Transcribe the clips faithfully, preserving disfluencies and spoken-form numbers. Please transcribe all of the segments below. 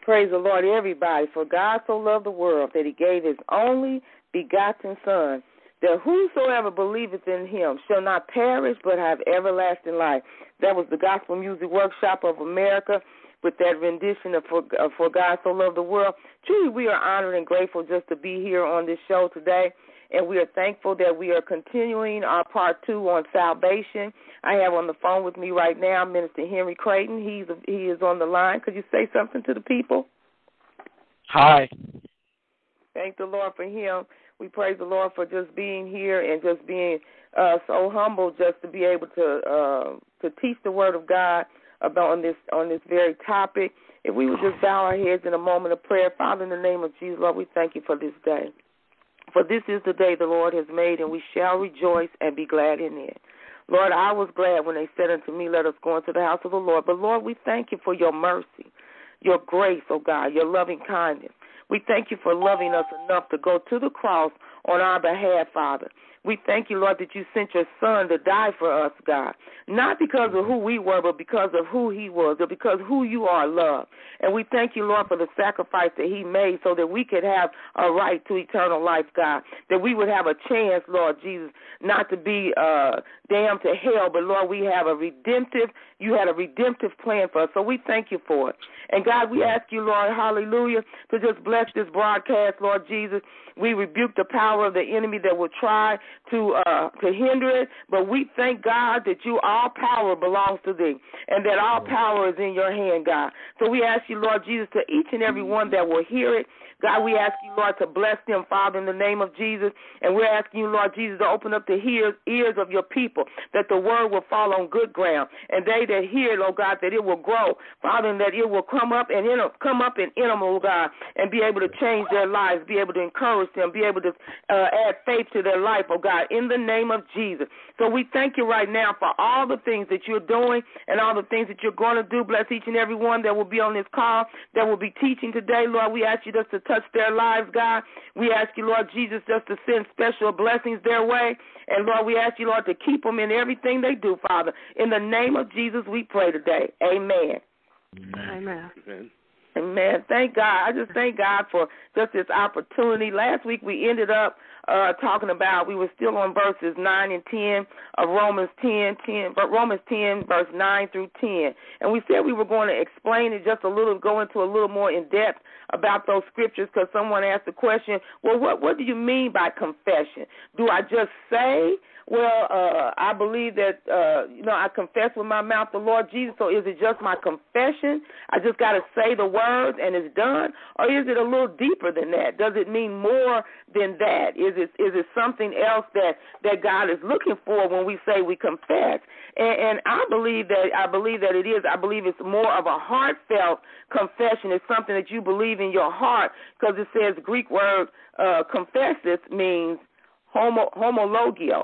Praise the Lord, everybody. For God so loved the world that he gave his only begotten Son, that whosoever believeth in him shall not perish but have everlasting life. That was the Gospel Music Workshop of America with that rendition of For, of For God So Loved the World. Truly, we are honored and grateful just to be here on this show today, and we are thankful that we are continuing our part two on salvation. I have on the phone with me right now Minister Henry Creighton. He's he is on the line. Could you say something to the people? Hi. Thank the Lord for him. We praise the Lord for just being here and just being uh, so humble just to be able to uh, to teach the Word of God about on this on this very topic. If we would just bow our heads in a moment of prayer. Father, in the name of Jesus, Lord, we thank you for this day. For this is the day the Lord has made, and we shall rejoice and be glad in it. Lord, I was glad when they said unto me, let us go into the house of the Lord. But, Lord, we thank you for your mercy, your grace, oh God, your loving kindness. We thank you for loving us enough to go to the cross on our behalf, Father. We thank you, Lord, that you sent your Son to die for us, God, not because of who we were, but because of who he was, or because of who you are, love. And we thank you, Lord, for the sacrifice that he made so that we could have a right to eternal life, God, that we would have a chance, Lord Jesus, not to be uh, damned to hell, but, Lord, we have a redemptive, you had a redemptive plan for us, so we thank you for it. And, God, we ask you, Lord, hallelujah, to just bless this broadcast, Lord Jesus. We rebuke the power of the enemy that will try to uh, to hinder it, but we thank God that you, all power belongs to thee, and that all power is in your hand, God. So we ask you, Lord Jesus, to each and every one that will hear it, God, we ask you, Lord, to bless them, Father, in the name of Jesus, and we're asking you, Lord Jesus, to open up the ears, ears of your people, that the word will fall on good ground, and they that hear it, oh God, that it will grow, Father, and that it will come up and in, come up in them, oh God, and be able to change their lives, be able to encourage them, be able to uh, add faith to their life, oh God, in the name of Jesus. So we thank you right now for all the things that you're doing and all the things that you're going to do. Bless each and every one that will be on this call, that will be teaching today, Lord. We ask you just to touch their lives, God. We ask you, Lord Jesus, just to send special blessings their way. And, Lord, we ask you, Lord, to keep them in everything they do, Father. In the name of Jesus, we pray today. Amen. Amen. Amen. Amen. Thank God. I just thank God for just this opportunity. Last week we ended up uh, talking about, we were still on verses nine and ten of Romans ten, ten, but Romans ten, verse nine through ten. And we said we were going to explain it just a little, go into a little more in depth about those scriptures, because someone asked the question, well, what, what do you mean by confession? Do I just say, well, uh, I believe that, uh, you know, I confess with my mouth the Lord Jesus, so is it just my confession? I just got to say the words and it's done? Or is it a little deeper than that? Does it mean more than that? Is it is it something else that, that God is looking for when we say we confess? And, and I believe that I believe that it is. I believe it's more of a heartfelt confession. It's something that you believe in your heart, because it says Greek word uh, confessus means homo, homologio.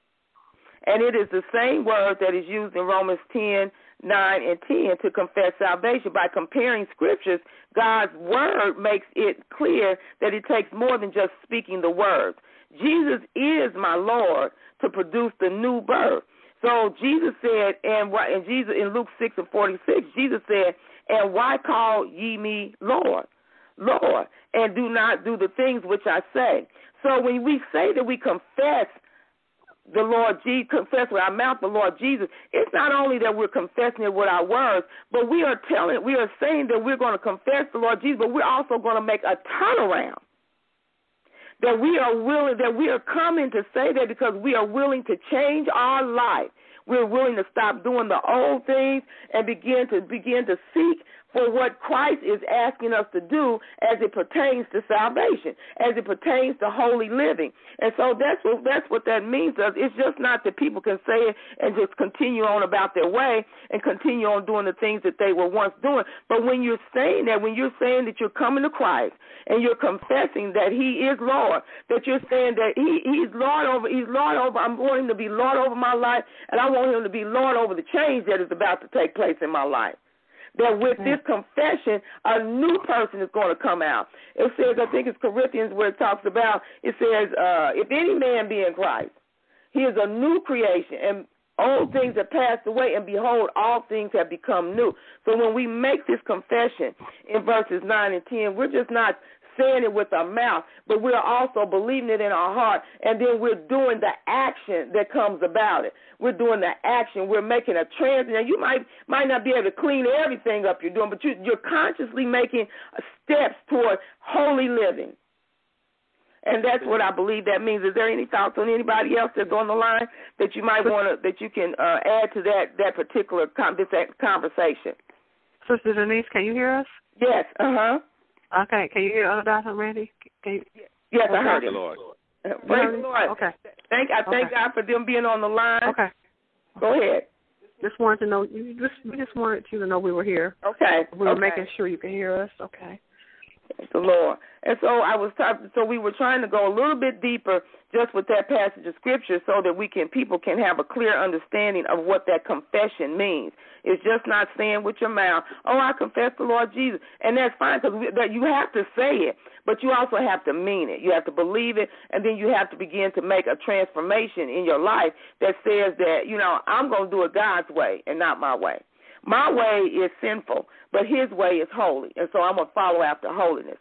And it is the same word that is used in Romans ten, nine, and ten to confess salvation. By comparing scriptures, God's word makes it clear that it takes more than just speaking the words. Jesus is my Lord to produce the new birth. So Jesus said, and, and Jesus in Luke six and forty-six, Jesus said, and why call ye me Lord? Lord, and do not do the things which I say. So when we say that we confess the Lord Jesus, confess with our mouth the Lord Jesus, it's not only that we're confessing it with our words, but we are telling, we are saying that we're going to confess the Lord Jesus, but we're also going to make a turnaround. That we are willing, that we are coming to say that because we are willing to change our life. We're willing to stop doing the old things and begin to begin to seek for what Christ is asking us to do as it pertains to salvation, as it pertains to holy living. And so that's what that's what that means to us. It's just not that people can say it and just continue on about their way and continue on doing the things that they were once doing. But when you're saying that, when you're saying that you're coming to Christ and you're confessing that he is Lord, that you're saying that he, he's Lord over, he's Lord over, I'm wanting him to be Lord over my life, and I want him to be Lord over the change that is about to take place in my life. That with this confession, a new person is going to come out. It says, I think it's Corinthians where it talks about, it says, uh, if any man be in Christ, he is a new creation. And Old things have passed away, and behold, all things have become new. So when we make this confession in verses nine and ten, we're just not saying it with our mouth, but we're also believing it in our heart, and then we're doing the action that comes about it. We're doing the action. We're making a transition. And you might might not be able to clean everything up you're doing, but you, you're consciously making steps toward holy living. And that's what I believe that means. Is there any thoughts on anybody else that's on the line that you might want to, that you can uh, add to that that particular com- this conversation? Sister Denise, can you hear us? Yes. Uh huh. Okay. Can you hear us, Doctor Randy? Can you? Yes, okay. I heard the Lord. Uh, praise the Lord. Okay. Thank I thank okay. God for them being on the line. Okay. Go ahead. Just wanted to know. You just we just wanted you to know we were here. Okay. We were okay. making sure you can hear us. Okay. Thank the Lord. And so I was talking, so we were trying to go a little bit deeper just with that passage of scripture so that we can people can have a clear understanding of what that confession means. It's just not saying with your mouth, oh, I confess the Lord Jesus. And that's fine because that you have to say it, but you also have to mean it. You have to believe it, and then you have to begin to make a transformation in your life that says that, you know, I'm going to do it God's way and not my way. My way is sinful, but his way is holy, and so I'm going to follow after holiness.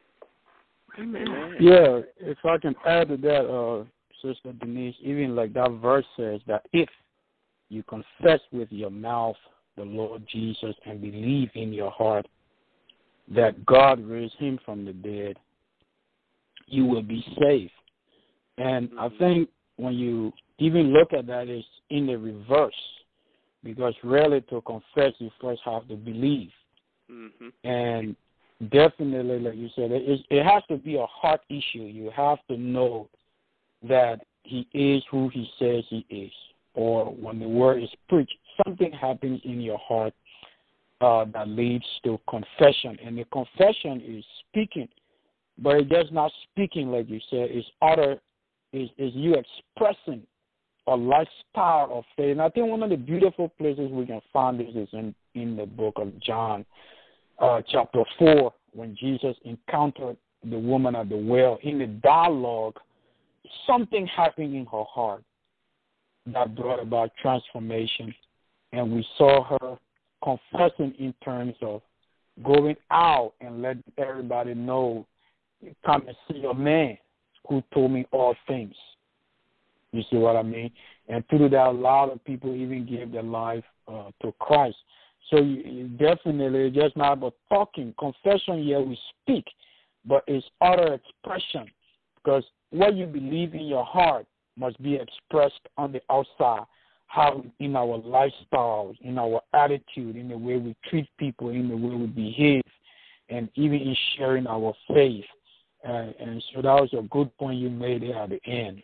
Amen. Yeah, if I can add to that, uh, Sister Denise, even like that verse says that if you confess with your mouth the Lord Jesus and believe in your heart that God raised him from the dead, you will be saved. And I think when you even look at that, it's in the reverse. Because really to confess, you first have to believe. Mm-hmm. And definitely, like you said, it, it has to be a heart issue. You have to know that he is who he says he is. Or when the word is preached, something happens in your heart uh, that leads to confession. And the confession is speaking, but it's just not speaking, like you said. It's utter, is is you expressing a lifestyle of faith. And I think one of the beautiful places we can find this is in, in the book of John, uh, chapter four, when Jesus encountered the woman at the well. In the dialogue, something happened in her heart that brought about transformation. And we saw her confessing in terms of going out and letting everybody know, come and see a man who told me all things. You see what I mean? And through that, a lot of people even gave their life uh, to Christ. So you, you definitely, it's just not about talking. Confession, yeah, we speak, but it's utter expression. Because what you believe in your heart must be expressed on the outside, how in our lifestyles, in our attitude, in the way we treat people, in the way we behave, and even in sharing our faith. Uh, and so that was a good point you made there at the end.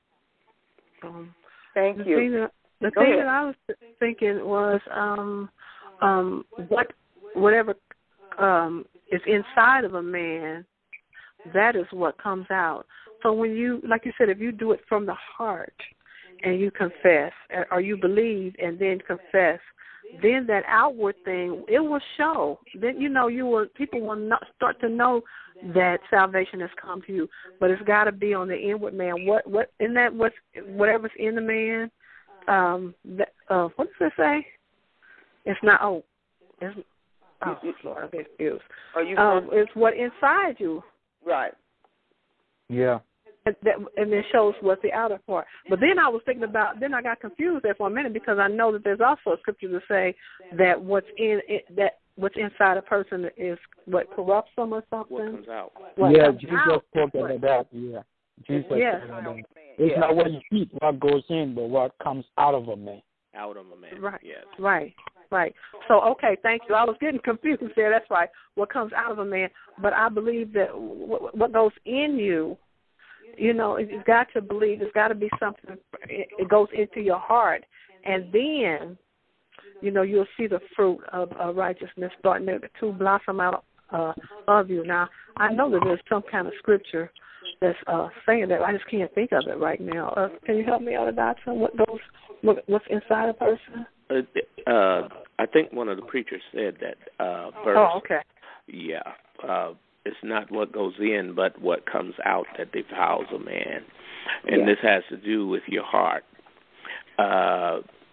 Um, Thank the you. Thing that, the Go thing ahead. that I was thinking was um, um, what whatever um, is inside of a man, that is what comes out. So when you, like you said, if you do it from the heart and you confess, or you believe and then confess, then that outward thing, it will show. Then, you know, you will, people will not start to know that salvation has come to you. But it's got to be on the inward man. What, what, in that, what's, whatever's in the man, um, that, uh, what does it say? It's not, oh, it's, oh, Lord, I'm confused. Are you um, it's what inside you. Right. Yeah. And, that, and it shows what's the outer part. But then I was thinking about, then I got confused there for a minute because I know that there's also a scripture to say that what's in it, that what's inside a person is what corrupts them or something. What comes out. What yeah, comes Jesus out. spoke about that. Yeah. Jesus yes. spoke about that. It's yeah. not what you eat, what goes in, but what comes out of a man. Out of a man. Right. Yes. Right. Right. So, okay, thank you. I was getting confused there. That's right. What comes out of a man. But I believe that what, what goes in you, you know, you've got to believe. It's got to be something. It goes into your heart. And then, you know, you'll see the fruit of uh, righteousness starting to blossom out uh, of you. Now, I know that there's some kind of scripture that's uh, saying that. I just can't think of it right now. Uh, can you help me out, Doctor? What goes, what, what's inside a person? Uh, uh, I think one of the preachers said that uh, verse. Oh, okay. Yeah. Uh, it's not what goes in, but what comes out that defiles a man. And yeah. this has to do with your heart. Uh,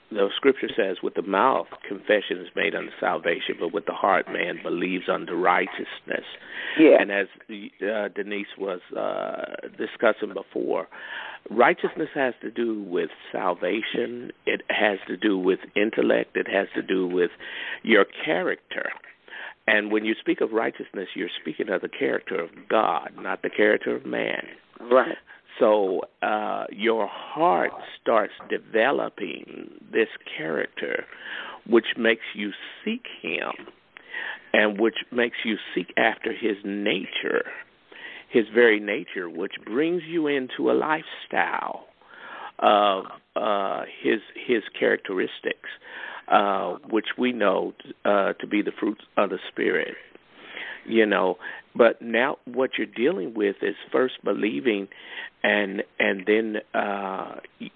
the scripture says, with the mouth confession is made unto salvation, but with the heart man believes unto righteousness. Yeah. And as uh, Denise was uh, discussing before, righteousness has to do with salvation. It has to do with intellect. It has to do with your character. And when you speak of righteousness, you're speaking of the character of God, not the character of man. Right. So uh, your heart starts developing this character, which makes you seek him and which makes you seek after his nature, his very nature, which brings you into a lifestyle of uh, his his characteristics, uh, which we know uh, to be the fruits of the Spirit. You know, but now what you're dealing with is first believing, and and then uh,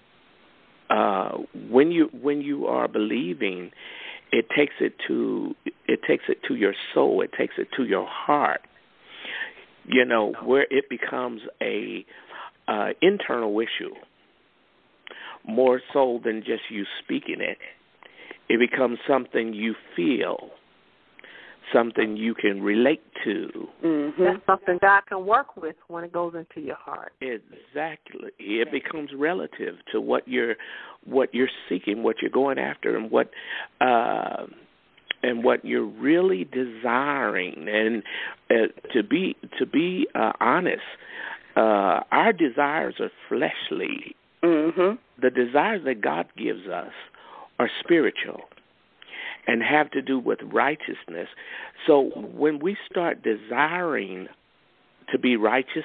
uh, when you when you are believing, it takes it to it takes it to your soul, it takes it to your heart. You know, where it becomes a uh, internal issue, more so than just you speaking it. It becomes something you feel, something you can relate to. Mm-hmm. That's something God can work with when it goes into your heart. Exactly. It becomes relative to what you're what you're seeking, what you're going after, and what uh, and what you're really desiring. And uh, to be to be uh, honest, uh, our desires are fleshly. Mm-hmm. The desires that God gives us are spiritual and have to do with righteousness. So when we start desiring to be righteous,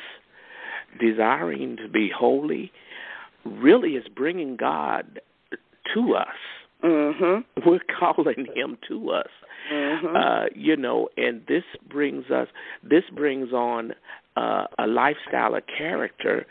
desiring to be holy, really is bringing God to us. Mm-hmm. We're calling him to us. Mm-hmm. Uh, you know, and this brings us, this brings on uh, a lifestyle, a character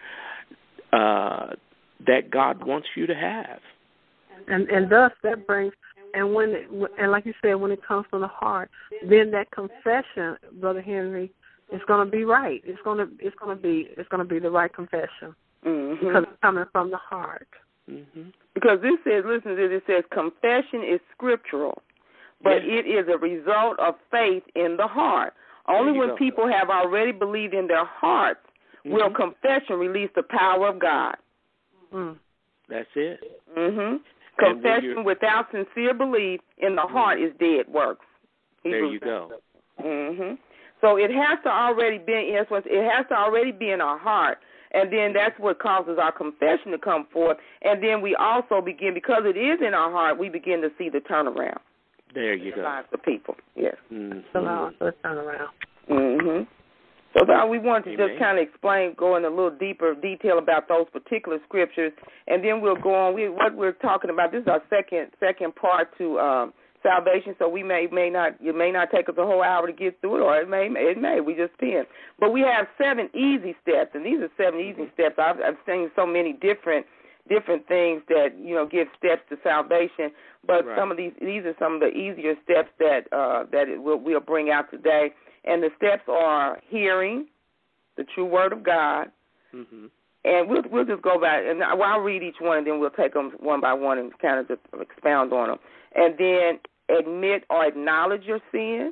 uh, that God wants you to have. And and thus that brings, and when it, and like you said, when it comes from the heart, then that confession, Brother Henry, is going to be right. It's going to it's going to be it's going to be the right confession mm-hmm. because it's coming from the heart. Mm-hmm. Because this says, listen to this, it says confession is scriptural, but yes. it is a result of faith in the heart. Only when go. people have already believed in their hearts mm-hmm. will confession release the power of God. Mm. That's it. Mm-hmm. Confession without sincere belief in the heart is dead works. There you go. Mm-hmm. So it has to already be in it has to already be in our heart, and then that's what causes our confession to come forth. And then we also begin, because it is in our heart, we begin to see the turnaround. There you the go. Lives of people. Yes. Mm-hmm. So the turnaround. Mm-hmm. So now we want to Amen. just kind of explain, go in a little deeper detail about those particular scriptures, and then we'll go on. We, what we're talking about, this is our second second part to um, salvation. So we may may not it may not take us a whole hour to get through it, or it may it may we just ten. But we have seven easy steps, and these are seven easy mm-hmm. steps. I've, I've seen so many different different things that you know give steps to salvation. But right. some of these these are some of the easier steps that uh, that it will, we'll bring out today. And the steps are hearing the true word of God, mm-hmm. and we'll we'll just go back and well, I'll read each one, and then we'll take them one by one and kind of just expound on them. And then admit or acknowledge your sin,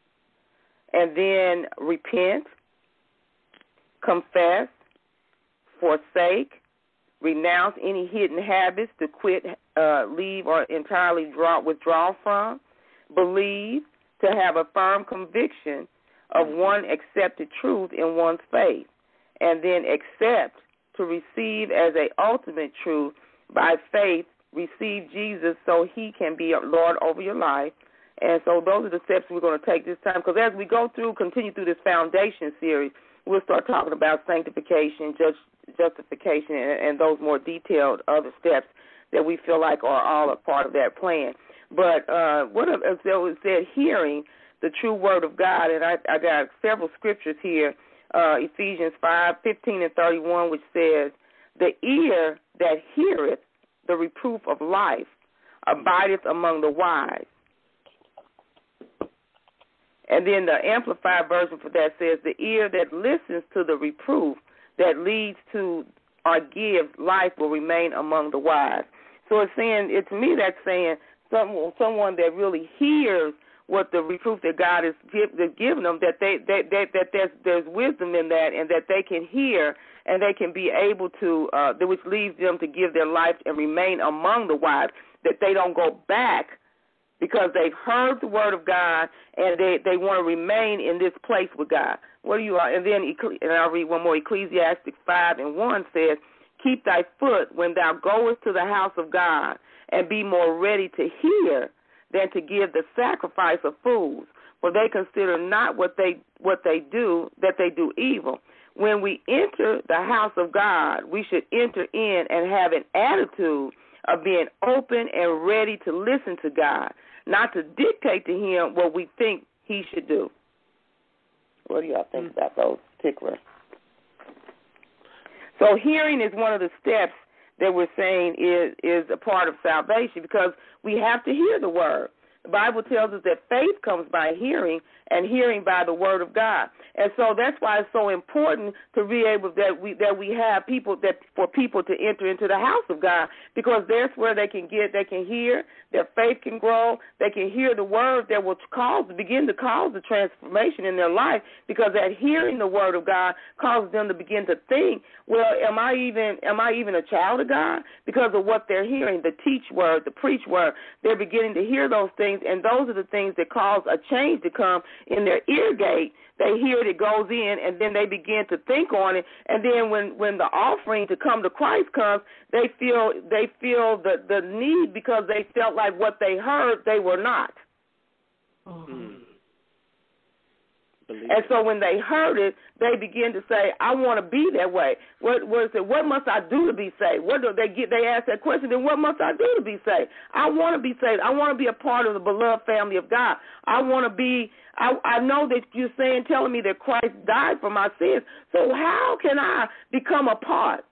and then repent, confess, forsake, renounce any hidden habits to quit, uh, leave, or entirely draw, withdraw from, believe, to have a firm conviction of one accepted truth in one's faith, and then accept to receive as a ultimate truth by faith, receive Jesus so he can be Lord over your life. And so those are the steps we're going to take this time, because as we go through, continue through this foundation series, we'll start talking about sanctification, just, justification, and, and those more detailed other steps that we feel like are all a part of that plan. But uh, what it said, hearing the true word of God, and I, I got several scriptures here, uh, Ephesians five, fifteen and thirty-one, which says, the ear that heareth the reproof of life abideth among the wise. And then the Amplified version for that says, the ear that listens to the reproof that leads to or gives life will remain among the wise. So it's saying, it's me that's saying someone, someone that really hears what the reproof that God is give, giving them, that they that, that, that there's there's wisdom in that, and that they can hear and they can be able to, uh, which leads them to give their life and remain among the wives, that they don't go back because they've heard the word of God and they, they want to remain in this place with God. What do you? And then, and I'll read one more. Ecclesiastes five and one says, "Keep thy foot when thou goest to the house of God, and be more ready to hear than to give the sacrifice of fools, for they consider not what they what they do, that they do evil." When we enter the house of God, we should enter in and have an attitude of being open and ready to listen to God, not to dictate to him what we think he should do. What do y'all think mm-hmm. about those particulars? So hearing is one of the steps that we're saying is, is a part of salvation, because we have to hear the word. The Bible tells us that faith comes by hearing, and hearing by the word of God. And so that's why it's so important to be able that we that we have people that for people to enter into the house of God, because that's where they can get, they can hear, their faith can grow, they can hear the word that will cause begin to cause the transformation in their life, because that hearing the word of God causes them to begin to think, well, am I even am I even a child of God? Because of what they're hearing, the teach word, the preach word, they're beginning to hear those things, and those are the things that cause a change to come in their ear gate. They hear it, it goes in, and then they begin to think on it. And then when, when the offering to come to Christ comes, they feel they feel the, the need, because they felt like what they heard, they were not. Mm-hmm. And so when they heard it, they begin to say, I want to be that way. What, what, is it, what must I do to be saved? What do they get? They ask that question, then what must I do to be saved? I want to be saved. I want to be a part of the beloved family of God. I want to be, I, I know that you're saying, telling me that Christ died for my sins. So how can I become a part?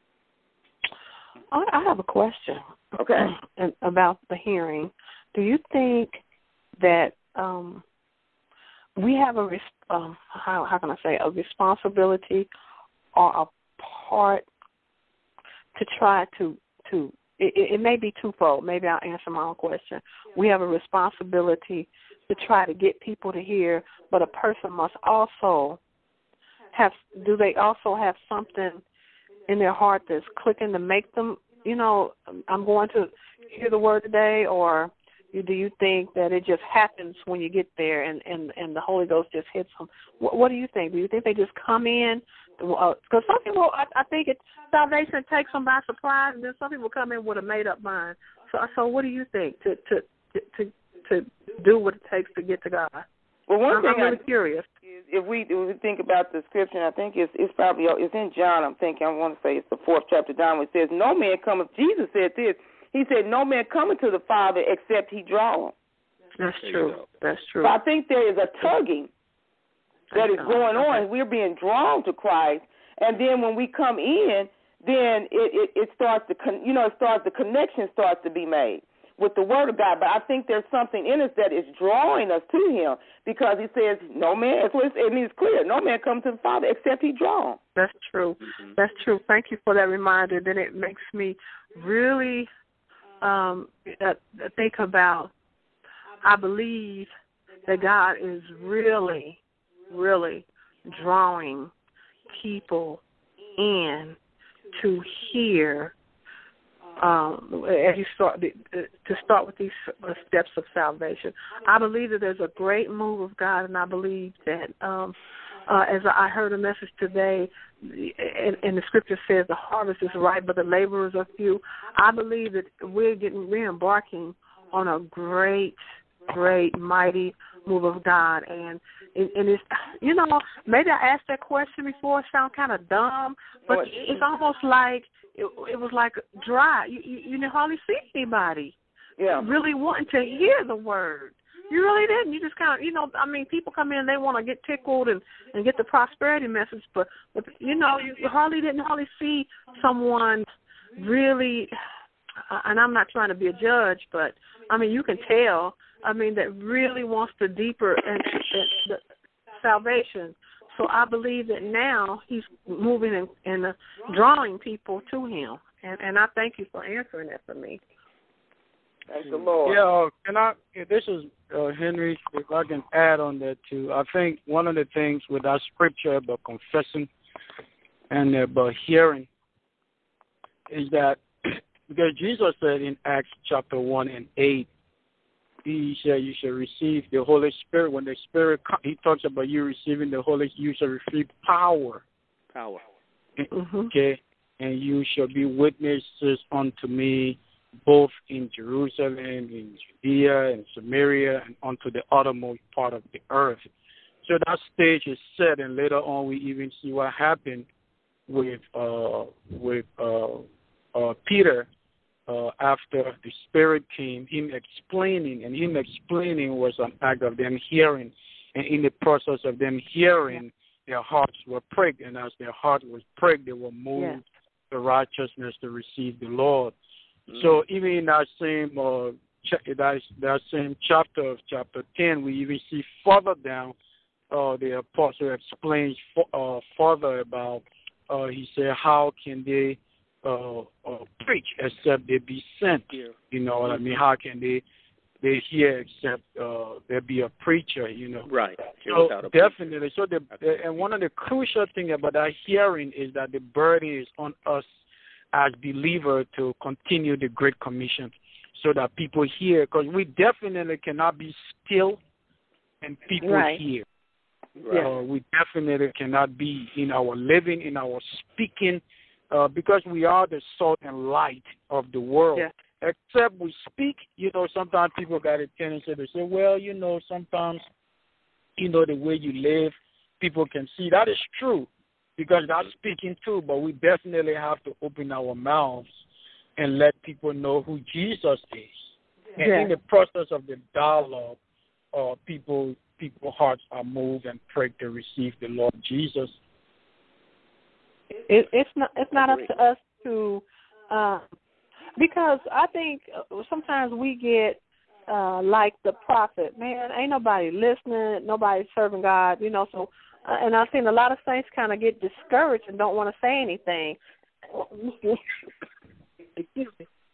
I have a question. Okay. About the hearing. Do you think that um, we have a um, how how can I say a responsibility or a part to try to to it, it may be twofold. Maybe I'll answer my own question. We have a responsibility to try to get people to hear, but a person must also have. Do they also have something in their heart that's clicking to make them? You know, I'm going to hear the word today, or do you think that it just happens when you get there and, and, and the Holy Ghost just hits them? What, what do you think? Do you think they just come in? Because uh, some people, I, I think it, salvation takes them by surprise, and then some people come in with a made-up mind. So, so what do you think to to to to do what it takes to get to God? Well, one I'm, thing I'm really I, curious. Is if we if we think about the scripture, I think it's it's probably it's in John. I'm thinking I want to say it's the fourth chapter John, where it says, "No man cometh." Jesus said this. He said, "No man cometh to the Father except he draw him." That's true. That's true. So I think there is a tugging that is going on. We're being drawn to Christ, and then when we come in, then it, it, it starts to con- you know it starts the connection starts to be made with the Word of God. But I think there's something in us that is drawing us to Him, because He says, "No man." So it means clear. No man comes to the Father except He draw him. That's true. Mm-hmm. That's true. Thank you for that reminder. Then it makes me really um, think about. I believe that God is really, really drawing people in to hear, um, as you start to start with these steps of salvation. I believe that there's a great move of God, and I believe that, um, uh, as I heard a message today, and, and the scripture says the harvest is ripe, but the laborers are few. I believe that we're getting, we're embarking on a great, great, mighty move of God, and and it's, you know, maybe I asked that question before. It sounds kind of dumb, but it's almost like it, it was like dry. You, you you didn't hardly see anybody yeah. really wanting to hear the word. You really didn't. You just kind of, you know, I mean, people come in and they want to get tickled and, and get the prosperity message, but, but you know, you hardly didn't hardly see someone really, and I'm not trying to be a judge, but, I mean, you can tell, I mean, that really wants the deeper and the salvation. So I believe that now He's moving and, and uh, drawing people to Him. And and I thank you for answering that for me. Thank the Lord. Yeah, uh, can I? This is uh, Henry. If I can add on that too, I think one of the things with our scripture about confessing and about hearing is that because Jesus said in Acts chapter one and eight, he said you shall receive the Holy Spirit. When the Spirit comes, he talks about you receiving the Holy. You shall receive power. Power. Mm-hmm. Okay, and you shall be witnesses unto me, both in Jerusalem, in Judea, and Samaria, and unto the uttermost part of the earth. So that stage is set, and later on we even see what happened with uh, with uh, uh, Peter uh, after the Spirit came. Him explaining, and him explaining was an act of them hearing, and in the process of them hearing, their hearts were pricked, and as their heart was pricked, they were moved yeah. to righteousness to receive the Lord. So even in that same uh, ch- that, that same chapter of chapter ten, we even see further down, uh, the apostle explains f- uh, further about, uh, he said, how can they uh, uh, preach except they be sent? Yeah. You know what mm-hmm. I mean? How can they they hear except uh, there be a preacher? You know, right? So definitely. So the, the and one of the crucial things about that hearing is that the burden is on us as believers to continue the Great Commission so that people hear, because we definitely cannot be still and people right. hear. Right. Uh, we definitely cannot be in our living, in our speaking, uh, because we are the salt and light of the world. Yeah. Except we speak, you know, sometimes people got a tendency to say, well, you know, sometimes, you know, the way you live, people can see. That is true. Because that's speaking too, but we definitely have to open our mouths and let people know who Jesus is. And yeah. in the process of the dialogue, uh, people people's hearts are moved and pricked to receive the Lord Jesus. It, it's not it's not up to us to, uh, because I think sometimes we get uh, like the prophet, man, ain't nobody listening, nobody serving God, you know, so. Uh, and I've seen a lot of saints kind of get discouraged and don't want to say anything in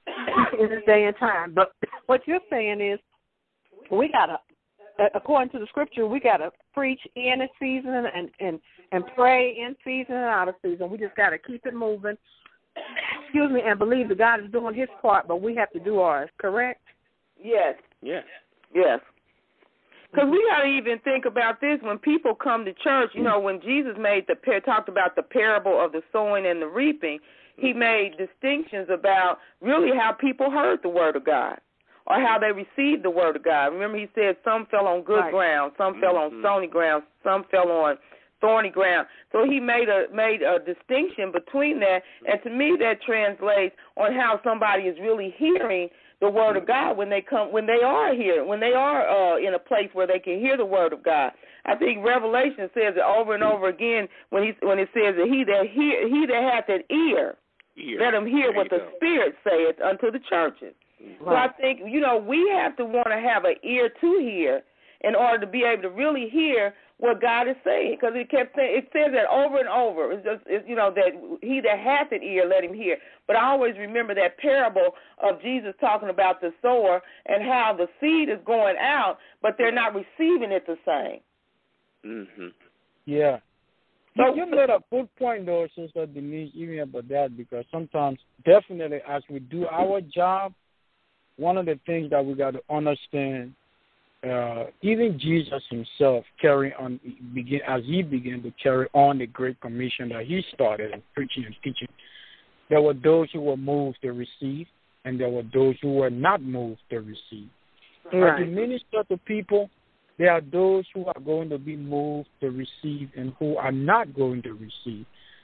this day and time. But what you're saying is we got to, according to the scripture, we got to preach in a season and, and, and pray in season and out of season. We just got to keep it moving, excuse me, and believe that God is doing his part, but we have to do ours, correct? Yes. Yes. Yes. Because we got to even think about this when people come to church. You know, when Jesus made the talked about the parable of the sowing and the reaping, he made distinctions about really how people heard the word of God or how they received the word of God. Remember, he said some fell on good right. ground, some mm-hmm. fell on stony ground, some fell on thorny ground. So he made a made a distinction between that, and to me that translates on how somebody is really hearing the word of God when they come, when they are here, when they are uh, in a place where they can hear the word of God. I think Revelation says it over and over again when he when it says that he that hear he that hath an ear, ear. let him hear there what the go. Spirit saith unto the churches. Right. So I think you know we have to want to have an ear to hear in order to be able to really hear what God is saying, because it kept saying, it says that over and over. It's just, it's, you know, that he that hath an ear, let him hear. But I always remember that parable of Jesus talking about the sower and how the seed is going out, but they're not receiving it the same. Mm-hmm. Yeah. So you made a good point, though, Sister Denise, even about that, because sometimes, definitely, as we do our job, one of the things that we got to understand, Uh, even Jesus himself carry on begin as he began to carry on the Great Commission that he started in preaching and teaching. There were those who were moved to receive, and there were those who were not moved to receive. Right. As you minister to people, there are those who are going to be moved to receive and who are not going to receive.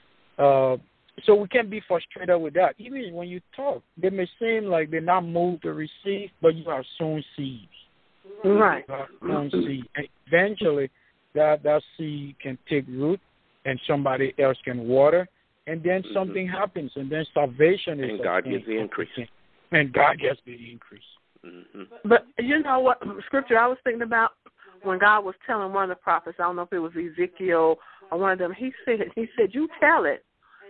Uh, so we can't be frustrated with that. Even when you talk, they may seem like they're not moved to receive, but you are sown seeds. Right. Sown seed. Eventually, that, that seed can take root, and somebody else can water, and then mm-hmm. something happens, and then salvation is. And God gets the increase. And God gets the increase. Mm-hmm. But you know what scripture I was thinking about when God was telling one of the prophets, I don't know if it was Ezekiel or one of them, he said, he said, you tell it,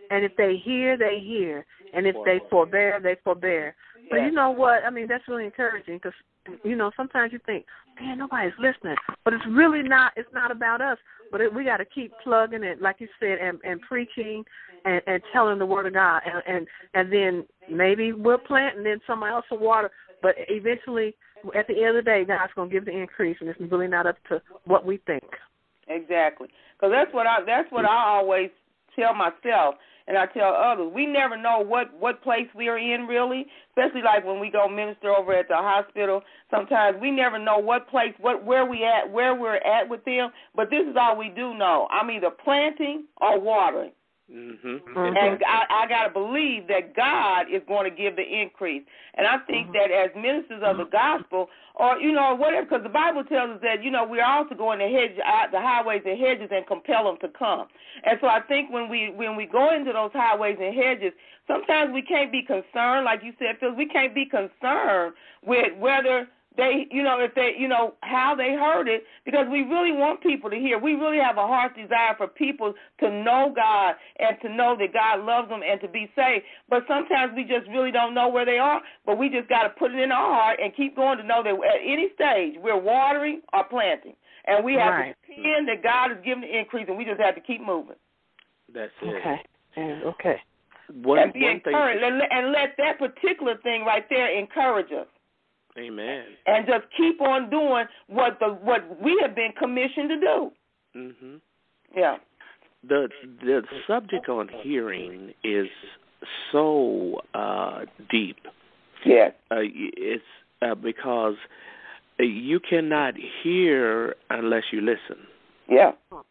And if they hear, they hear. And if they forbear, they forbear. But you know what? I mean, that's really encouraging because, you know, sometimes you think, man, nobody's listening. But it's really not. It's not about us. But it, we got to keep plugging it, like you said, and, and preaching and, and telling the word of God. And, and and then maybe we'll plant and then somebody else will water. But eventually, at the end of the day, God's going to give the increase, and it's really not up to what we think. Exactly. Because that's what I that's what I always tell myself. And I tell others, we never know what, what place we are in, really, especially like when we go minister over at the hospital. Sometimes we never know what place, what where we at, where we're at with them. But this is all we do know. I'm either planting or watering. Mm-hmm. And I, I got to believe that God is going to give the increase. And I think that as ministers of the gospel, or, you know, whatever, because the Bible tells us that, you know, we're also going to hedge out the highways and hedges and compel them to come. And so I think when we when we go into those highways and hedges, sometimes we can't be concerned, like you said, Phil, we can't be concerned with whether they, you know, if they, you know, how they heard it, because we really want people to hear. We really have a heart desire for people to know God and to know that God loves them and to be saved. But sometimes we just really don't know where they are, but we just got to put it in our heart and keep going to know that at any stage we're watering or planting. And we have right. to depend that God is giving the increase, and we just have to keep moving. That's it. Okay. And, okay. One, and be one encouraged, thing, and, and let that particular thing right there encourage us. Amen. And just keep on doing what the what we have been commissioned to do. Mhm. Yeah. The the subject on hearing is so uh, deep. Yes. Uh, it's uh, because you cannot hear unless you listen. Yeah.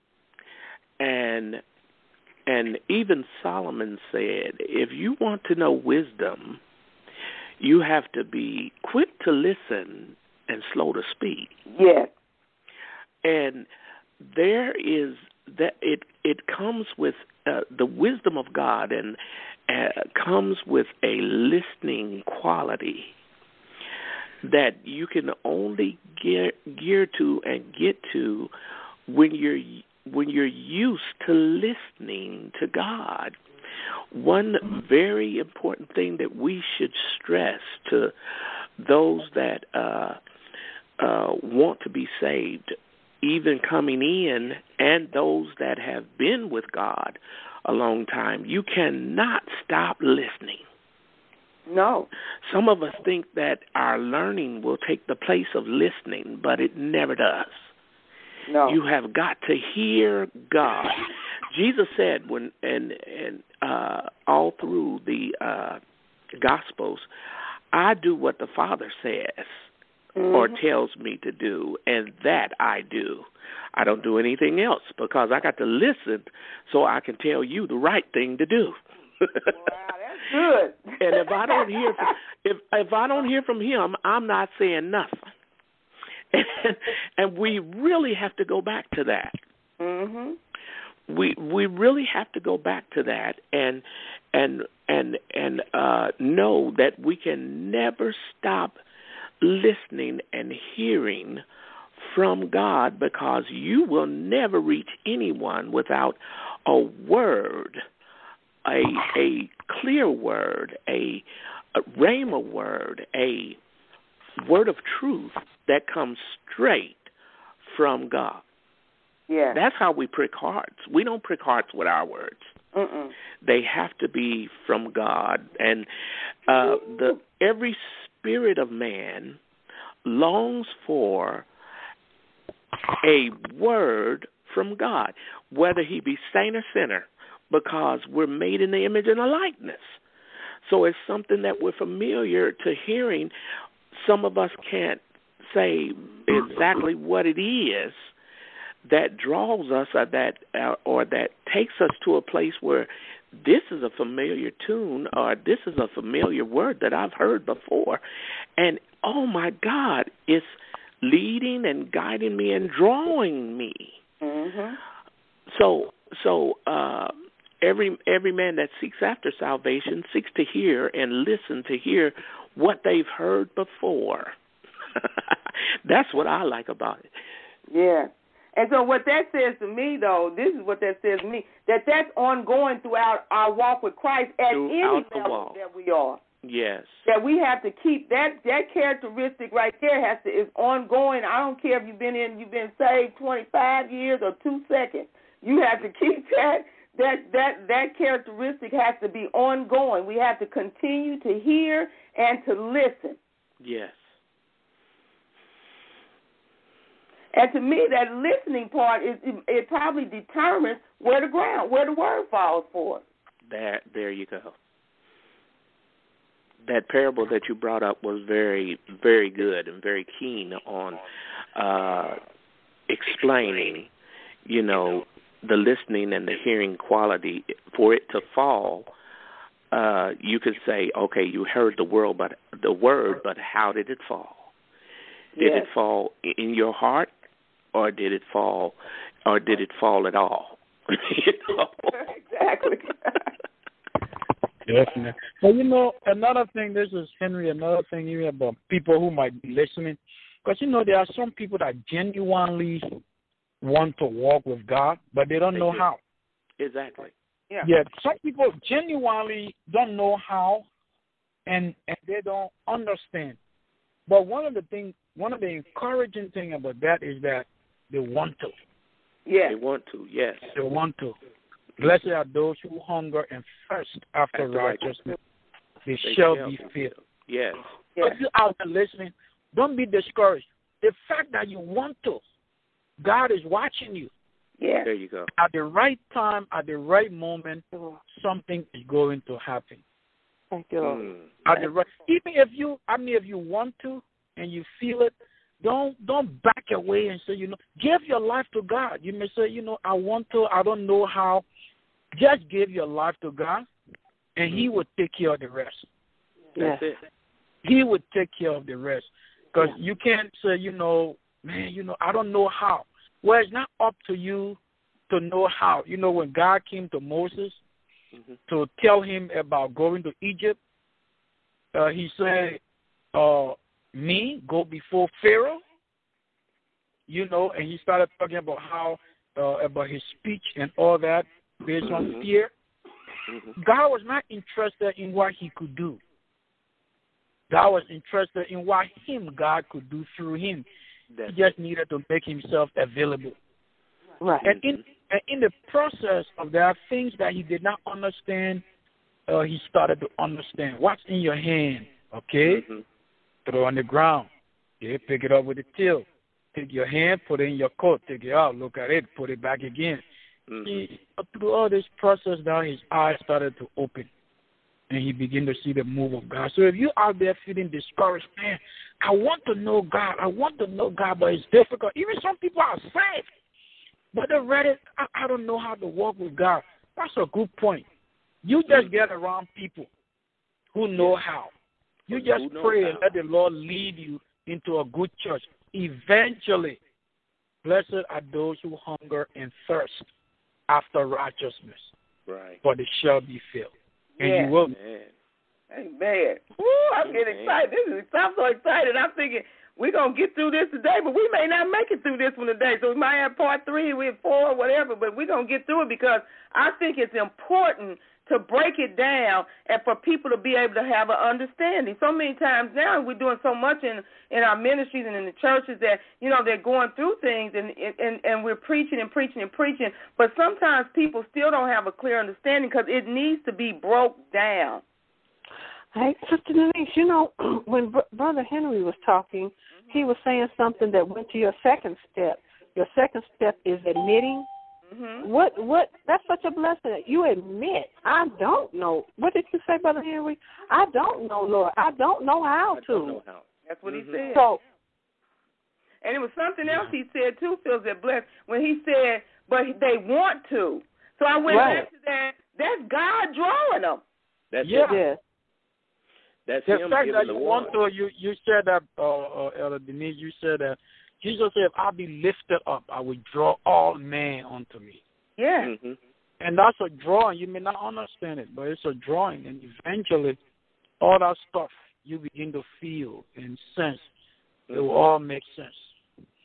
And and even Solomon said, if you want to know wisdom, you have to be quick to listen and slow to speak. Yes. And there is that it it comes with uh, the wisdom of God, and uh, comes with a listening quality that you can only gear, gear to and get to when you're when you're used to listening to God. One very important thing that we should stress to those that uh, uh, want to be saved, even coming in, and those that have been with God a long time, you cannot stop listening. No. Some of us think that our learning will take the place of listening, but it never does. No. You have got to hear God. Jesus said, when and and uh, all through the uh, Gospels, I do what the Father says mm-hmm. or tells me to do, and that I do. I don't do anything else because I got to listen so I can tell you the right thing to do. Wow, that's good. And if I don't hear from if if I don't hear from Him, I'm not saying nothing. And, and we really have to go back to that. Mm-hmm. We we really have to go back to that and and and and uh, know that we can never stop listening and hearing from God, because you will never reach anyone without a word, a a clear word, a, a rhema word, a word of truth that comes straight from God. Yeah. That's how we prick hearts. We don't prick hearts with our words. Mm-mm. They have to be from God. And uh, the every spirit of man longs for a word from God, whether he be saint or sinner, because we're made in the image and the likeness. So it's something that we're familiar to hearing. Some of us can't say exactly what it is that draws us, or that uh, or that takes us to a place where this is a familiar tune, or this is a familiar word that I've heard before, and oh my God, it's leading and guiding me and drawing me. Mm-hmm. So so uh, every every man that seeks after salvation seeks to hear and listen to hear what they've heard before. That's what I like about it. Yeah. And so what that says to me, though, this is what that says to me, that that's ongoing throughout our walk with Christ at throughout any level that we are. Yes. That we have to keep that that characteristic right there has to is ongoing. I don't care if you've been in you've been saved twenty-five years or two seconds. You have to keep that that that that characteristic has to be ongoing. We have to continue to hear and to listen. Yes. And to me, that listening part is it, it probably determines where the ground, where the word falls for. There, there you go. That parable that you brought up was very, very good and very keen on uh, explaining, you know, the listening and the hearing quality. For it to fall, uh, you could say, okay, you heard the word, but the word, but how did it fall? Did yes. it fall in your heart, or did it fall, or did it fall at all? You know? Exactly. Definitely. But, you know, another thing, this is, Henry, another thing even about people who might be listening, because, you know, there are some people that genuinely want to walk with God, but they don't they know do. how. Exactly. Yeah. Yeah, some people genuinely don't know how, and, and they don't understand. But one of the things, one of the encouraging thing about that is that they want to. Yeah. They want to, yes. They want to. Blessed are those who hunger and thirst after, after righteousness. righteousness. They, They shall, shall be be filled. Yes. Yeah. If you're out there listening, don't be discouraged. The fact that you want to, God is watching you. Yeah. There you go. At the right time, at the right moment, something is going to happen. Thank you, Lord. Mm. At the right, even if you, I mean, if you want to and you feel it, don't don't back away and say, you know, give your life to God. You may say, you know, I want to, I don't know how. Just give your life to God, and He will take care of the rest. That's it. He would take care of the rest. Because Yeah. you can't say, you know, man, you know, I don't know how. Well, it's not up to you to know how. You know, when God came to Moses mm-hmm. to tell him about going to Egypt, uh, he said, uh, me, go before Pharaoh, you know, and he started talking about how, uh, about his speech and all that based on mm-hmm. fear. Mm-hmm. God was not interested in what he could do. God was interested in what him, God, could do through him. That's he just needed to make himself available. Right. And in, and in the process of that, things that he did not understand, uh, he started to understand. What's in your hand, okay? Mm-hmm. Throw it on the ground. Yeah, pick it up with a till. Take your hand, put it in your coat, take it out, look at it, put it back again. Mm-hmm. He, through all this process now, his eyes started to open, and he began to see the move of God. So if you're out there feeling discouraged, man, I want to know God. I want to know God, but it's difficult. Even some people are saved, but they're ready. I, I don't know how to walk with God. That's a good point. You just get around people who know how. You just pray and let the Lord lead you into a good church. Eventually, blessed are those who hunger and thirst after righteousness, right? For they shall be filled. And yeah. you will. Amen. Amen. Woo, I'm getting excited. This is, I'm so excited. I'm thinking we're going to get through this today, but we may not make it through this one today. So we might have part three, we have four, whatever, but we're going to get through it because I think it's important to break it down and for people to be able to have an understanding. So many times now we're doing so much in, in our ministries and in the churches that, you know, they're going through things and, and, and we're preaching and preaching and preaching, but sometimes people still don't have a clear understanding because it needs to be broke down. Hey, Sister Denise, you know, when Br- Brother Henry was talking, he was saying something that went to your second step. Your second step is admitting. Mm-hmm. What? What? That's such a blessing. You admit, I don't know. What did you say, Brother Henry? I don't know, Lord. I don't know how I to. don't know how. That's what mm-hmm. he said. So, and it was something else he said, too, Phil, that blessed, when he said, but they want to. So I went right. back to that. That's God drawing them. That's yeah. it. Yes. That's the him fact giving that the you one. want to, you, you said that, uh, uh, Elder Denise, you said that Jesus said, if I be lifted up, I will draw all men unto me. Yeah. Mm-hmm. And that's a drawing. You may not understand it, but it's a drawing. And eventually, all that stuff you begin to feel and sense, mm-hmm. it will all make sense.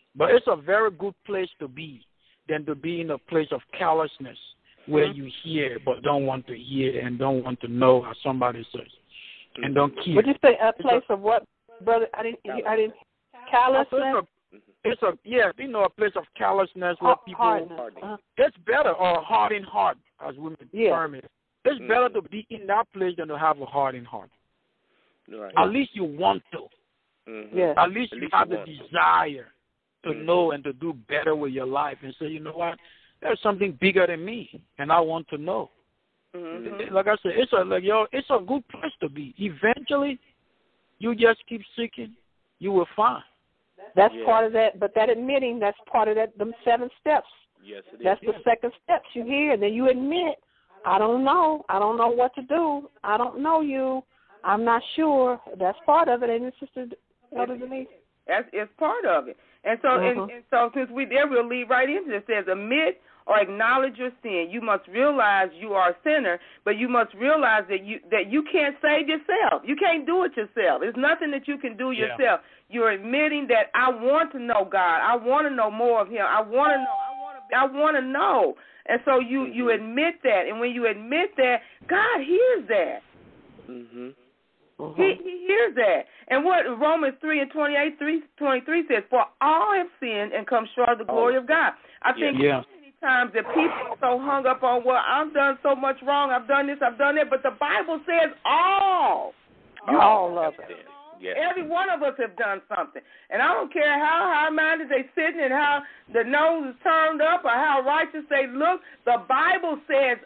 But it's a very good place to be than to be in a place of callousness where mm-hmm. you hear but don't want to hear and don't want to know how somebody says mm-hmm. and don't care. Would you say a place a, of what, brother? I didn't. I didn't. Callousness. It's a yeah, you know, a place of callousness where people. Uh-huh. It's better or hardened heart, as women yeah. term it. It's mm-hmm. better to be in that place than to have a hardened heart. Right. At least you want to. Mm-hmm. Yeah. At least At you least have you the desire to mm-hmm. know and to do better with your life and say, you know what, there's something bigger than me, and I want to know. Mm-hmm. Like I said, it's a like yo, it's a good place to be. Eventually, you just keep seeking, you will find. That's yeah. part of that, but that admitting, that's part of that, them seven steps. Yes, it that's is. the second steps you hear, and then you admit, I don't know. I don't know what to do. I don't know you. I'm not sure. That's part of it, ain't it, Sister Elder Denise? That's it's part of it. And so, mm-hmm. and, and so since we there, we'll lead right into it. It says, admit or acknowledge your sin. You must realize you are a sinner, but you must realize that you that you can't save yourself. You can't do it yourself. There's nothing that you can do yeah. yourself. You're admitting that I want to know God. I want to know more of Him. I want to know. I want to. I want to know. And so you mm-hmm. you admit that, and when you admit that, God hears that. Mhm. Uh-huh. He, he hears that. And what Romans three and twenty-eight, three, twenty-three says, for all have sinned and come short of the glory of God. I think yeah. many times that people are so hung up on, well, I've done so much wrong, I've done this, I've done that, but the Bible says all. You all of it. Yes. Every one of us have done something. And I don't care how high-minded they sitting and how the nose is turned up or how righteous they look, the Bible says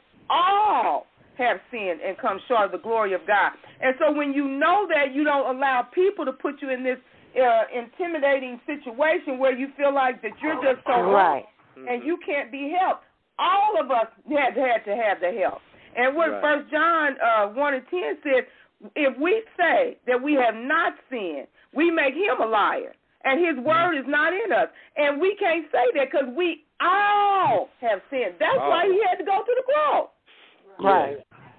all have sinned and come short of the glory of God. And so when you know that, you don't allow people to put you in this uh, intimidating situation where you feel like that you're just so right wrong and you can't be helped. All of us had, had to have the help. And what right. First John uh, one and ten said, if we say that we have not sinned, we make him a liar, and his word is not in us. And we can't say that because we all have sinned. That's oh. why he had to go to the cross. Right.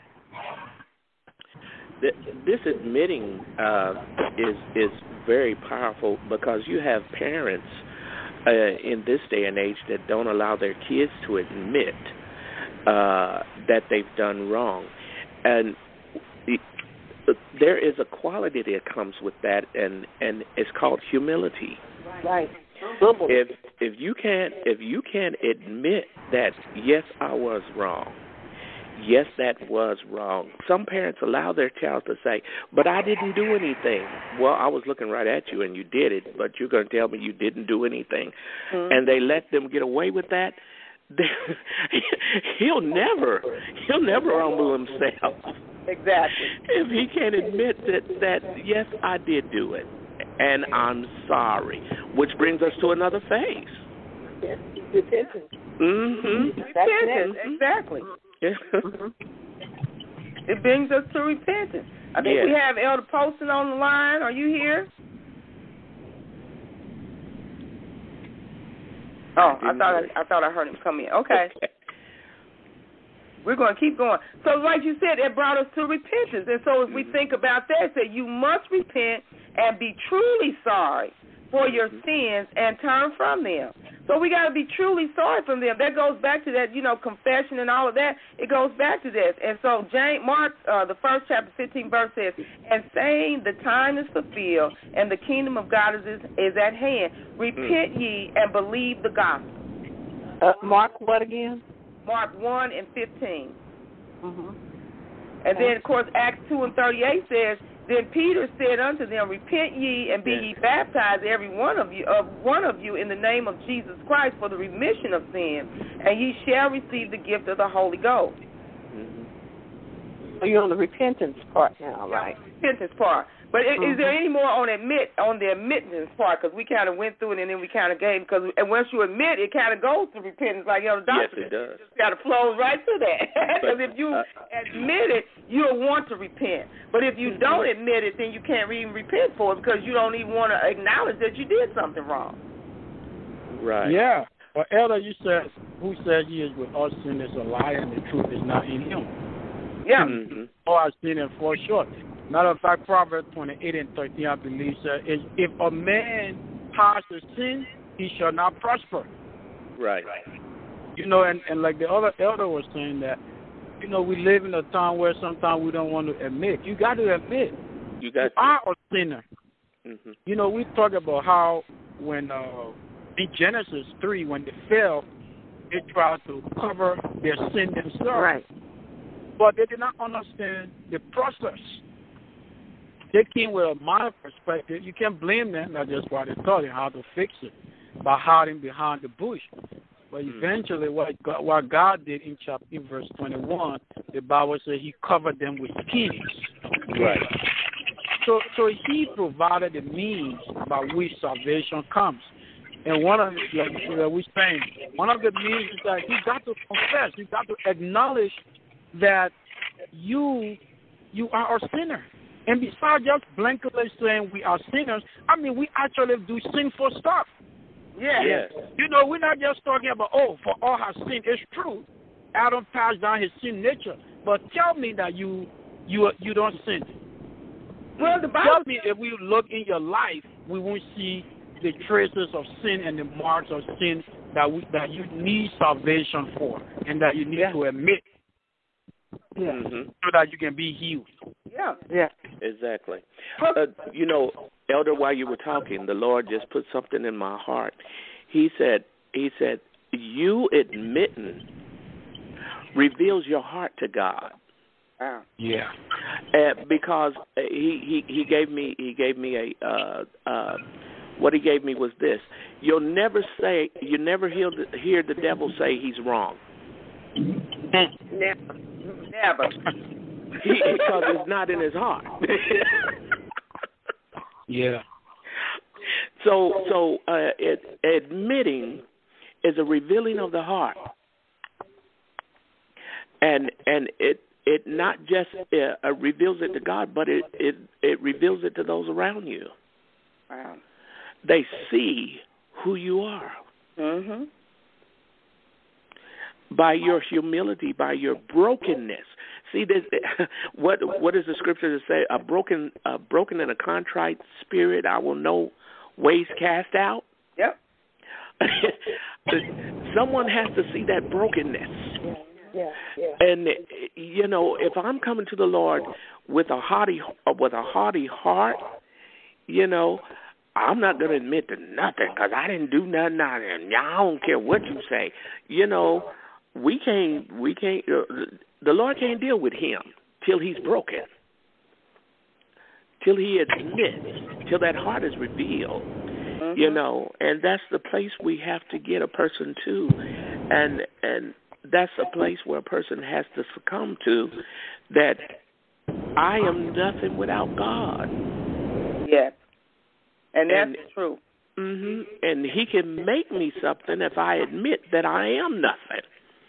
This admitting uh, is is very powerful because you have parents uh, in this day and age that don't allow their kids to admit uh, that they've done wrong, and it, there is a quality that comes with that, and, and it's called humility. Right. If if you can't if you can't admit that yes, I was wrong. Yes, that was wrong. Some parents allow their child to say, but I didn't do anything. Well, I was looking right at you and you did it, but you're going to tell me you didn't do anything. Mm-hmm. And they let them get away with that. he'll never, he'll never humble himself. Exactly. If he can't admit that, that, yes, I did do it, and I'm sorry, which brings us to another phase. Yes, repentance. Mm-hmm. Repentance, exactly. Mm-hmm. It brings us to repentance. I think yes. we have Elder Poston on the line. Are you here? Oh, I, I thought I, I thought I heard him come in. Okay. okay. We're going to keep going. So like you said, it brought us to repentance. And so if we think about that, say you must repent and be truly sorry for your sins and turn from them. So we got to be truly sorry from them. That goes back to that, you know, confession and all of that. It goes back to this. And so James, Mark, uh, the first chapter, fifteen verse says, and saying the time is fulfilled and the kingdom of God is, is at hand. Repent mm. ye and believe the gospel. Uh, Mark what again? Mark one and fifteen. Mm-hmm. And then, of course, Acts two and thirty-eight says, then Peter said unto them, repent ye and be ye baptized, every one of you, of one of you, in the name of Jesus Christ for the remission of sin, and ye shall receive the gift of the Holy Ghost. Mm-hmm. So you're on the repentance part now, right? Yeah, repentance part. But mm-hmm. is there any more on admit on the admittance part? Because we kind of went through it and then we kind of gave. Because and once you admit, it kind of goes to repentance, like Elder Doctor. Yes, it does. It just kind of flows right to that. Because if you uh, admit it, you'll want to repent. But if you don't admit it, then you can't even repent for it because you don't even want to acknowledge that you did something wrong. Right. Yeah. Well, Elder, you said, who says he is with us sin is a liar and the truth is not in him. Yeah. Mm-hmm. All I've seen and fall short. Matter of fact, Proverbs twenty-eight and thirteen, I believe, says, if a man passes sin, he shall not prosper. Right. You know, and, and like the other elder was saying that, you know, we live in a time where sometimes we don't want to admit. You got to admit. You got you to. are a sinner. Mm-hmm. You know, we talk about how when uh, in Genesis three, when they fell, they tried to cover their sin themselves. Right. But they did not understand the process. They came with a modern perspective. You can't blame them. That's just why they taught them how to fix it, by hiding behind the bush. But eventually, what God, what God did in chapter in verse twenty-one, the Bible says He covered them with skins. Right. So, so He provided the means by which salvation comes. And one of the, like we're saying, one of the means is that you got to confess, you got to acknowledge that you you are a sinner. And besides just blanketly saying we are sinners, I mean we actually do sinful stuff. Yeah. Yes. You know, we're not just talking about, oh, for all have sinned. It's true. Adam passed down his sin nature. But tell me that you you you don't sin. Well, the Bible Tell me if we look in your life, we won't see the traces of sin and the marks of sin that we, that you need salvation for and that you need yeah. to admit. Yeah. Mm-hmm. So that you can be healed. Yeah. Yeah. Exactly. Uh, you know, Elder, while you were talking, the Lord just put something in my heart. He said, He said, you admitting reveals your heart to God. Wow. Yeah. Uh, because he, he he gave me he gave me a uh, uh, what he gave me was this. You'll never say you never hear the, hear the devil say he's wrong. Never. Never. He, because it's not in his heart. Yeah. So so uh, it, admitting is a revealing of the heart, and and it it not just uh, reveals it to God, but it, it it reveals it to those around you. Wow. They see who you are. Mhm. By your humility, by your brokenness. See, this, what what does the scripture say? A broken, a broken and a contrite spirit, I will no ways cast out. Yep. Someone has to see that brokenness. Yeah, yeah. And you know, if I'm coming to the Lord with a haughty with a haughty heart, you know, I'm not going to admit to nothing because I didn't do nothing. And I don't care what you say. You know, we can't. We can't. Uh, the Lord can't deal with him till he's broken, till he admits, till that heart is revealed. Mm-hmm. You know, and that's the place we have to get a person to, and and that's a place where a person has to succumb to that I am nothing without God. Yes. And that's and, true. Mm-hmm. And he can make me something if I admit that I am nothing.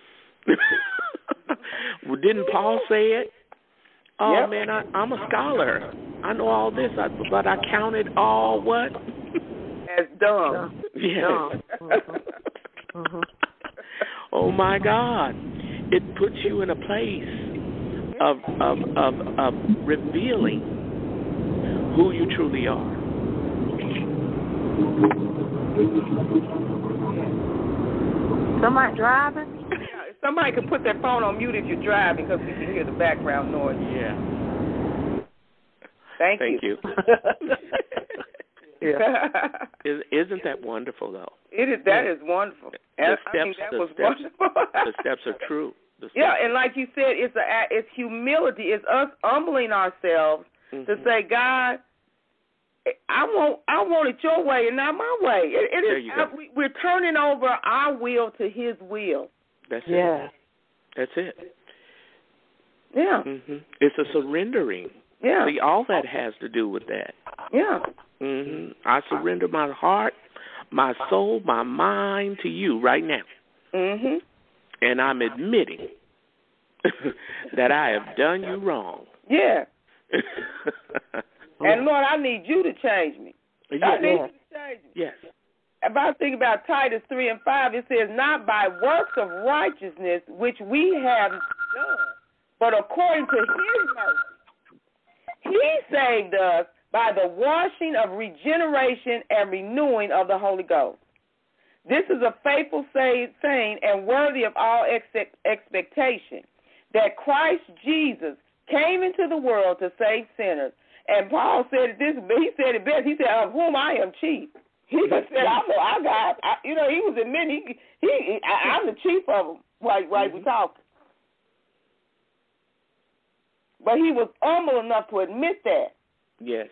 Well, didn't Paul say it? Oh, yep. man, I, I'm a scholar. I know all this, but I counted all what? As dumb. Yes. Dumb. Mm-hmm. Mm-hmm. Oh, my God. It puts you in a place of, of, of, of revealing who you truly are. Somebody driving? Yeah, somebody can put their phone on mute if you're driving because we can hear the background noise. Yeah. Thank, Thank you. you. Yeah. Isn't that wonderful, though? It is. That is wonderful. The and steps, I think that the was steps, wonderful. The steps are true. The steps yeah, and like you said, it's a, it's humility. It's us humbling ourselves mm-hmm. to say, God, I want I want it your way and not my way. It, it there is. you go. We, we're turning over our will to His will. That's yeah. it. That's it. Yeah. Mm-hmm. It's a surrendering. Yeah. See, all that has to do with that. Yeah. Mm-hmm. I surrender my heart, my soul, my mind to you right now. Mm-hmm. And I'm admitting that I have done you wrong. Yeah. And Lord, I need you to change me. Yes. I need you to change me. Yes. If I think about Titus three and five, it says, not by works of righteousness which we have done, but according to His mercy. He saved us by the washing of regeneration and renewing of the Holy Ghost. This is a faithful saying and worthy of all ex- expectation, that Christ Jesus came into the world to save sinners. And Paul said this. He said it best. He said, "Of whom I am chief." He just said, "I know I got." I, you know, he was admitting he he. I, I'm the chief of them. Right, right. Mm-hmm. We talking. But he was humble enough to admit that. Yes.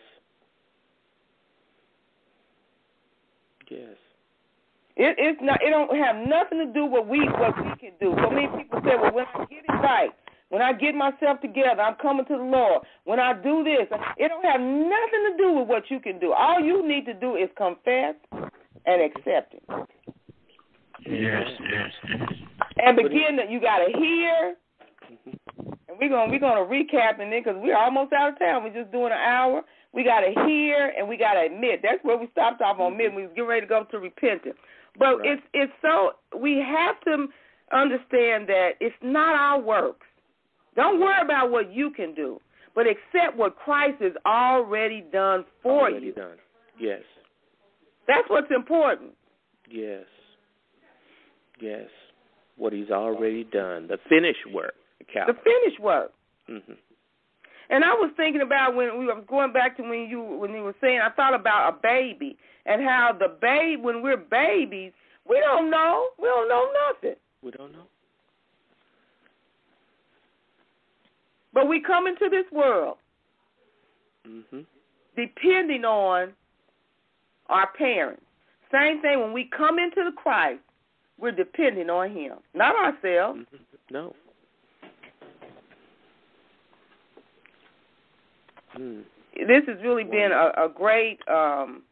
Yes. It, it's not. It don't have nothing to do with what we what we can do. So many people say, "Well, when I get it right, when I get myself together, I'm coming to the Lord. When I do this, it don't have nothing to do with what you can do. All you need to do is confess and accept it." Yes, yes, yes. And begin that you got to hear. And we're gonna we're gonna recap and then because we're almost out of time. We're just doing an hour. We got to hear and we got to admit. That's where we stopped off on mid. We was getting ready to go to repentance. But right. it's it's so we have to understand that it's not our works. Don't worry about what you can do, but accept what Christ has already done for already you. Done. Yes. That's what's important. Yes. Yes. What He's already done, the finished work. The finished work. Mm-hmm. And I was thinking about when we were going back to when you when you were saying, I thought about a baby and how the babe when we're babies, we don't know, we don't know nothing. We don't know. But we come into this world mm-hmm. depending on our parents. Same thing when we come into the Christ, we're depending on Him, not ourselves. Mm-hmm. No. Mm. This has really been a, a great. Um,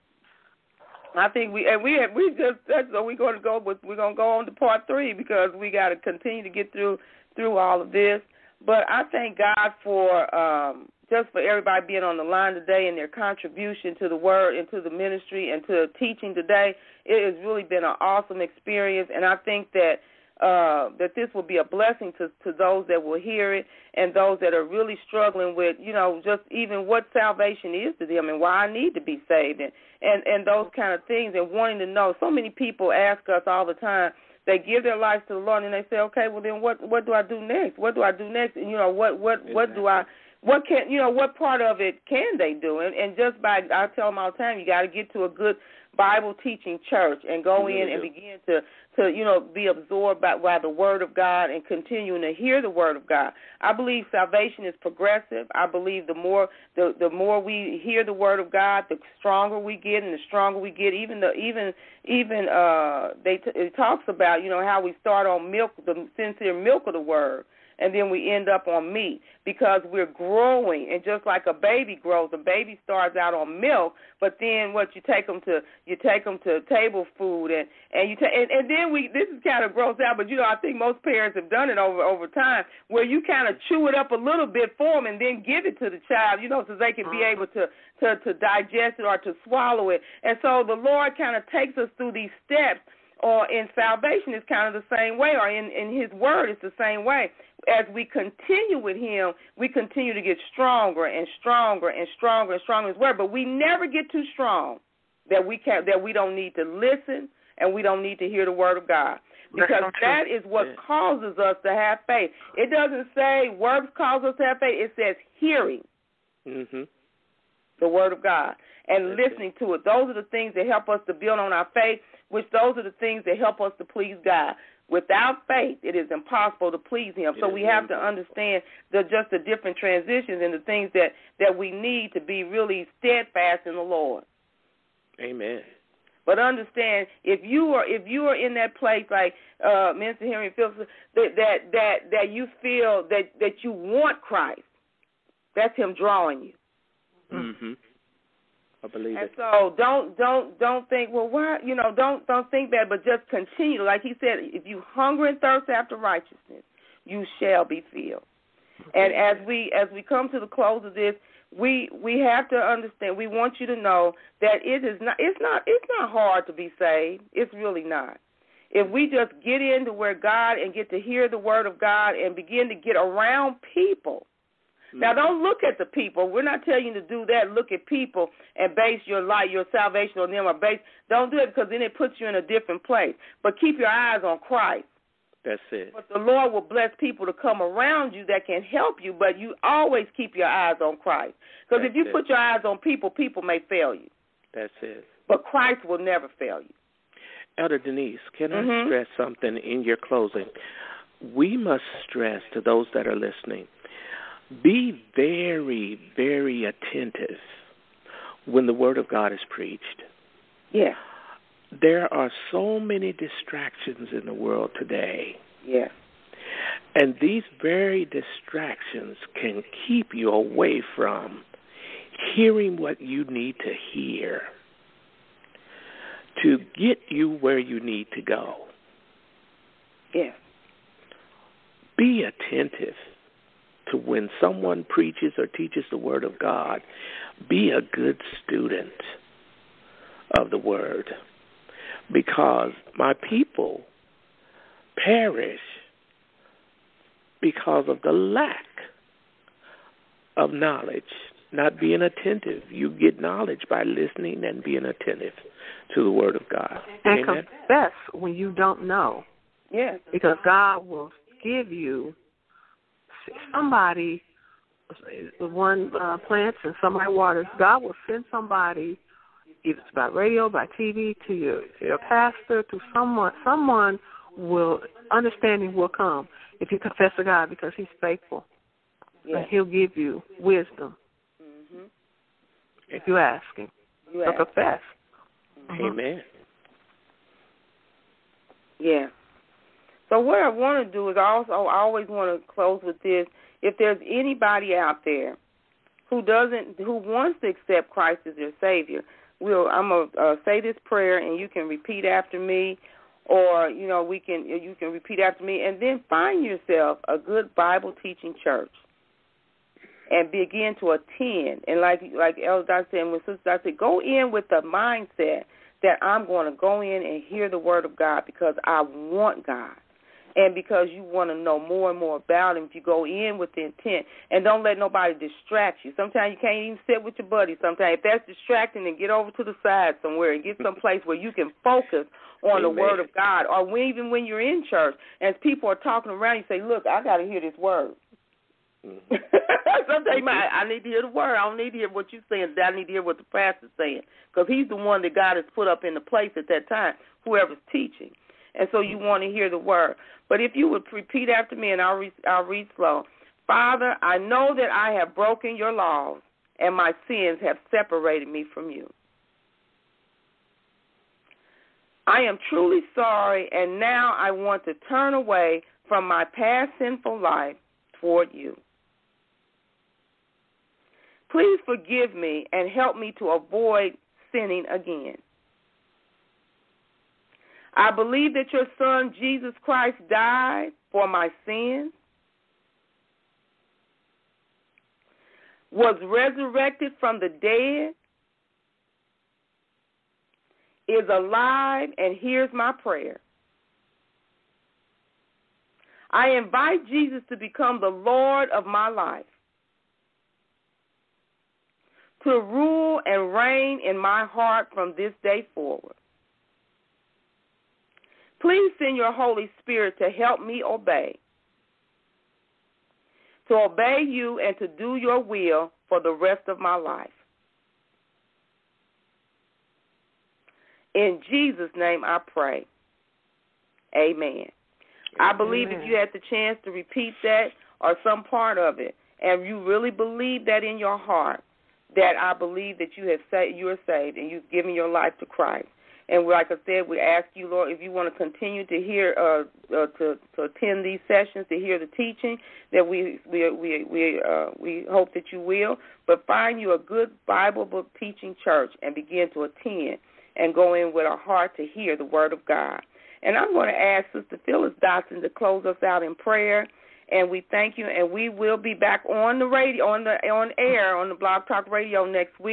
I think we and we have, we just that's so we're going to go with we're going to go on to part three because we got to continue to get through through all of this. But I thank God for um, just for everybody being on the line today and their contribution to the word and to the ministry and to teaching today. It has really been an awesome experience, and I think that. Uh, that this will be a blessing to, to those that will hear it and those that are really struggling with, you know, just even what salvation is to them and why I need to be saved and, and, and those kind of things and wanting to know. So many people ask us all the time, they give their lives to the Lord and they say, okay, well then what what do I do next? What do I do next? And, you know, what, what, what do I, what can, you know, what part of it can they do? And, and just by, I tell them all the time, you got to get to a good Bible teaching church and go in and begin to, to, you know, be absorbed by, by the Word of God and continuing to hear the Word of God. I believe salvation is progressive. I believe the more the, the more we hear the Word of God, the stronger we get, and the stronger we get. Even the even even uh, they t- it talks about, you know, how we start on milk, the sincere milk of the Word. And then we end up on meat because we're growing. And just like a baby grows, a baby starts out on milk, but then what you take them to, you take them to table food, and and you ta- and, and then we. This is kind of gross out, but you know I think most parents have done it over over time, where you kind of chew it up a little bit for them and then give it to the child, you know, so they can be able to to to digest it or to swallow it. And so the Lord kind of takes us through these steps. Or in salvation, it's kind of the same way, or in, in His Word, it's the same way. As we continue with Him, we continue to get stronger and stronger and stronger and stronger in His Word. But we never get too strong that we can that we don't need to listen and we don't need to hear the Word of God, because that is what yeah. causes us to have faith. It doesn't say works cause us to have faith. It says hearing mm-hmm. the Word of God and That's listening it. to it. Those are the things that help us to build on our faith. Which those are the things that help us to please God. Without faith, it is impossible to please Him. So we have to understand the just the different transitions and the things that, that we need to be really steadfast in the Lord. Amen. But understand, if you are if you are in that place like uh, Minister Henry Phillips, that that that that you feel that, that you want Christ, that's Him drawing you. Mm-hmm. I believe and it. so don't don't don't think, well, why, you know, don't don't think that, but just continue. Like He said, if you hunger and thirst after righteousness, you shall be filled. And as we as we come to the close of this, we we have to understand. We want you to know that it is not it's not it's not hard to be saved. It's really not. If we just get into where God and get to hear the Word of God and begin to get around people Now, don't look at the people. We're not telling you to do that. Look at people and base your life, your salvation on them. Or base. Don't do it because then it puts you in a different place. But keep your eyes on Christ. That's it. But the Lord will bless people to come around you that can help you, but you always keep your eyes on Christ. Because if you it. put your eyes on people, people may fail you. That's it. But Christ will never fail you. Elder Denise, can mm-hmm. I stress something in your closing? We must stress to those that are listening, be very, very attentive when the Word of God is preached. Yeah. There are so many distractions in the world today. Yeah. And these very distractions can keep you away from hearing what you need to hear to get you where you need to go. Yeah. Be attentive to when someone preaches or teaches the Word of God. Be a good student of the Word, because my people perish because of the lack of knowledge, not being attentive. You get knowledge by listening and being attentive to the Word of God. And Amen? confess when you don't know. Yes. Because God will give you somebody, one uh, plants and somebody waters. God will send somebody, if it's by radio, by T V, to your, to your pastor, to someone. Someone will, understanding will come if you confess to God, because He's faithful. Yes. And He'll give you wisdom mm-hmm. if you ask Him. You so ask. confess. Mm-hmm. Amen. Yeah. So what I want to do is also, I always want to close with this. If there's anybody out there who doesn't, who wants to accept Christ as their Savior, we'll, I'm going to uh, say this prayer, and you can repeat after me, or, you know, we can, you can repeat after me, and then find yourself a good Bible-teaching church and begin to attend. And like like Elder Doc said, when Sister Doc said, go in with the mindset that I'm going to go in and hear the Word of God because I want God. And because you want to know more and more about Him, if you go in with the intent, and don't let nobody distract you. Sometimes you can't even sit with your buddy. Sometimes if that's distracting, then get over to the side somewhere and get someplace where you can focus on Amen. The Word of God. Or when, even when you're in church, as people are talking around, you say, look, I got to hear this Word. Mm-hmm. Sometimes you might, I need to hear the Word. I don't need to hear what you're saying. I need to hear what the pastor's saying, because he's the one that God has put up in the place at that time, whoever's teaching. And so you want to hear the Word. But if you would repeat after me, and I'll read, I'll read slow. Father, I know that I have broken your laws, and my sins have separated me from you. I am truly sorry, and now I want to turn away from my past sinful life toward you. Please forgive me and help me to avoid sinning again. I believe that your Son, Jesus Christ, died for my sins, was resurrected from the dead, is alive, and hears my prayer. I invite Jesus to become the Lord of my life, to rule and reign in my heart from this day forward. Please send your Holy Spirit to help me obey, to obey you and to do your will for the rest of my life. In Jesus' name I pray. Amen. I believe Amen. If you had the chance to repeat that or some part of it, and you really believe that in your heart, that I believe that you have sa- you are saved and you've given your life to Christ. And like I said, we ask you, Lord, if you want to continue to hear, uh, uh, to, to attend these sessions, to hear the teaching, that we we we we uh, we hope that you will. But find you a good Bible book teaching church and begin to attend and go in with a heart to hear the Word of God. And I'm going to ask Sister Phyllis Dotson to close us out in prayer. And we thank you, and we will be back on the radio, on the on air, on the Blog Talk Radio next week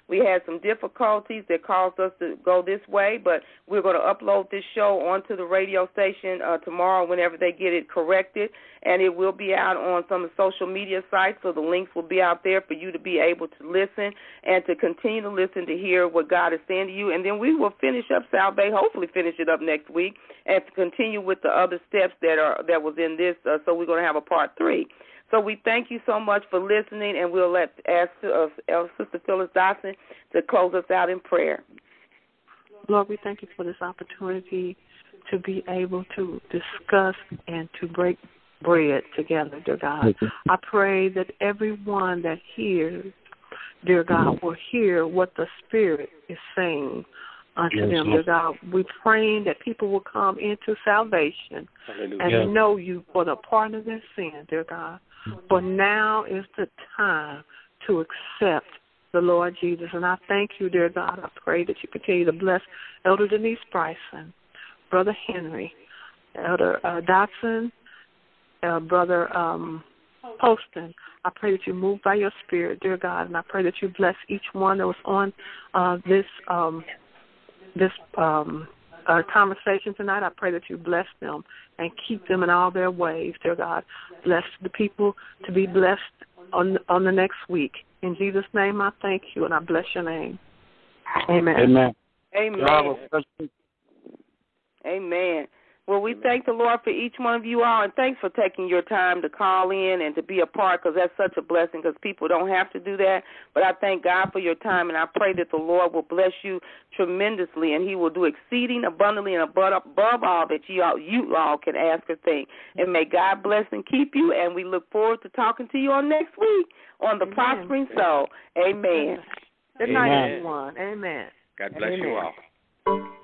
We had some difficulties that caused us to go this way, but we're going to upload this show onto the radio station uh, tomorrow whenever they get it corrected, and it will be out on some of the social media sites, so the links will be out there for you to be able to listen and to continue to listen to hear what God is saying to you. And then we will finish up Salve, hopefully finish it up next week, and to continue with the other steps that are that was in this, uh, so we're going to have a part three. So we thank you so much for listening, and we'll let ask uh, Sister Phyllis Dotson to close us out in prayer. Lord, we thank you for this opportunity to be able to discuss and to break bread together, dear God. I pray that everyone that hears, dear God, will hear what the Spirit is saying unto yes, them, dear God. We're praying that people will come into salvation Hallelujah. And know you for the pardon of their sin, dear God. For now is the time to accept the Lord Jesus. And I thank you, dear God. I pray that you continue to bless Elder Denise Bryson, Brother Henry, Elder uh, Dotson, uh, Brother um, Poston. I pray that you move by your Spirit, dear God, and I pray that you bless each one that was on uh, this um, this um, uh, conversation tonight. I pray that you bless them and keep them in all their ways, dear God. Bless the people to be blessed on on the next week. In Jesus' name I thank you, and I bless your name. Amen. Amen. Amen. Amen. Well, we thank the Lord for each one of you all, and thanks for taking your time to call in and to be a part, because that's such a blessing, because people don't have to do that. But I thank God for your time, and I pray that the Lord will bless you tremendously, and he will do exceeding abundantly and above, above all that you all, you all can ask or think. And may God bless and keep you, and we look forward to talking to you on next week on The Amen. Prospering Soul. Amen. Good night, everyone. Amen. God bless Amen. you all.